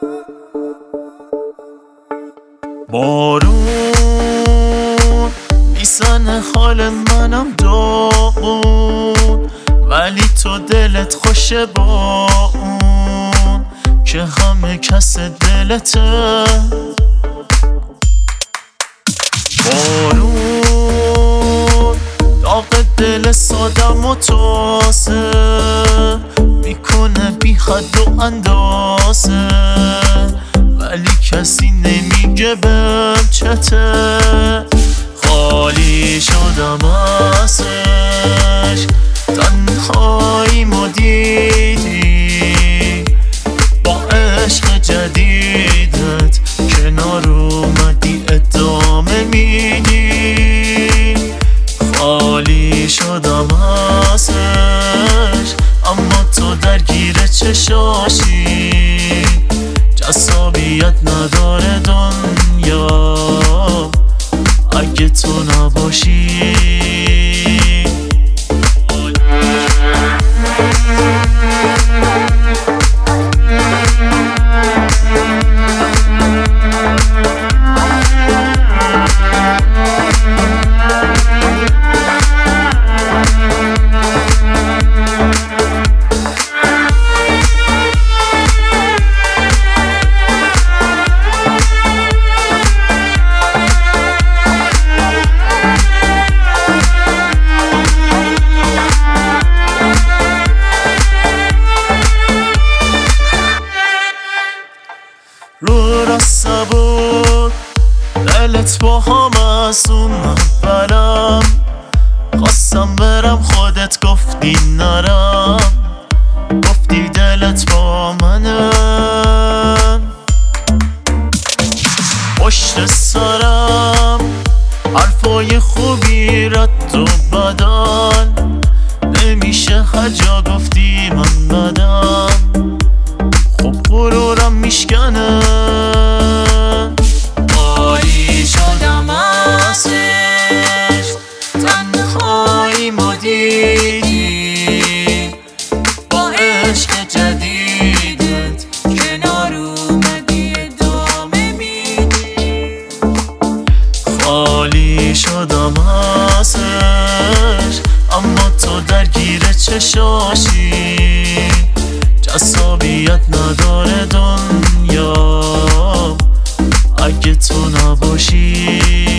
بارون میزنه حال منم داغون، ولی تو دلت خوشه با اون که همه کس دلته. بارون داغ دل سادم و تازه میکنه بی حد و اندازه، ولی کسی نمیگه بهم چته. خالی شدم ازش، تنهاییمو دیدی با عشق جدیدت کنار اومدی ادامه میدی. خالی شدم ازش اما تو درگیر چشاشی، جذابیت نداره دنیا اگه تو نباشی. رو راسته بود دلت با هم از اون برم، خواستم برم خودت گفتی نرم، گفتی دلت با منه. پشت سرم حرفای خوبی رد و بدل، نمیشه هر جا گفتی من بدم، خب غرورم میشکنه. خالی شدم ازش، تنهاییمو دیدی با عشق جدیدت کنار اومدی ادامه میدی. خالی شدم ازش اما تو درگیر چشاشی، جذابیت نداره دنیا اگه تو نباشی.